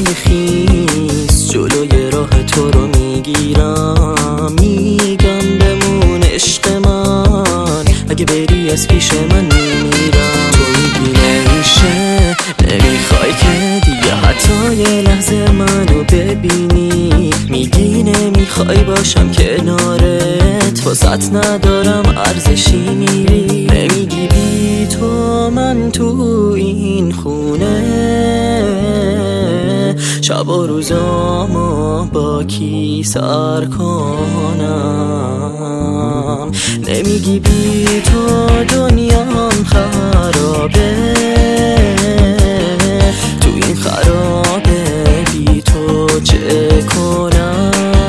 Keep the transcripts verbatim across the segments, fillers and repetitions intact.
پای خیس جلوی راه تو رو میگیرم، میگم بمون عشق من، اگه بری از پیش من میمیرم. تو میگی نمیشه، نمیخوای که دیگه حتی یه لحظه منو ببینی، میگی نمیخوای باشم کنارت، واسط ندارم ارزشی، میری نمیگی بی تو من تو این خونه شب و روزامو با کی سر کنم، نمیگی بی تو دنیام خرابه، تو این خرابه بی تو چه کنم.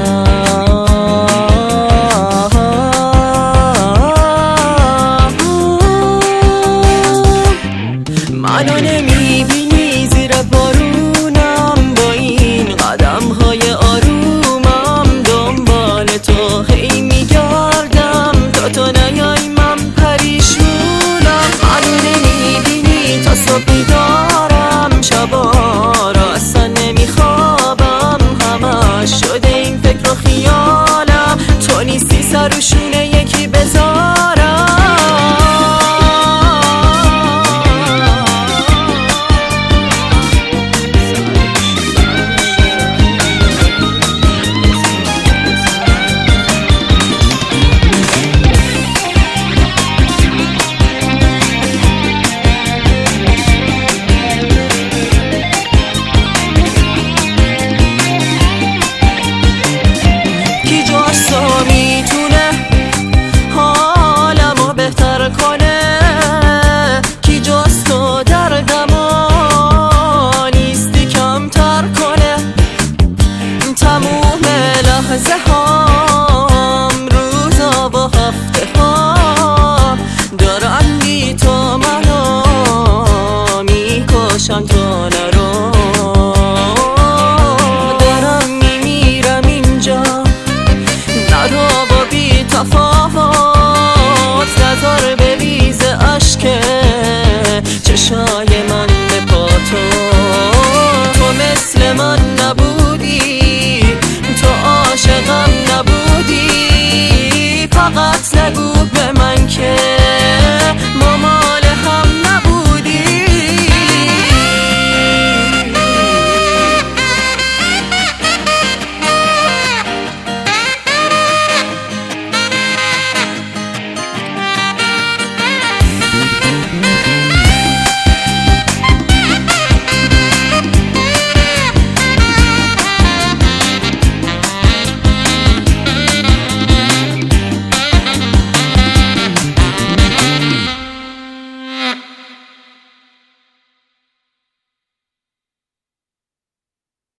منو نمیبینی زیر بارونم، با این قدم های آرومم دنبال تو هی میگردم، تا تو نیای من پریشونم. منو نمیبینی تا صبح بیدارم، شبا را اصلا نمیخوابم، همش شده این فکر و خیالم، تو نیستی سر و شونه یکی بذارم. لحظه هام روزا و هفته ها دارن بی تو منو میکشن، تا نرو دارم میمیرم اینجا، نرو با بی تفاوت نظر بریز عشق چشای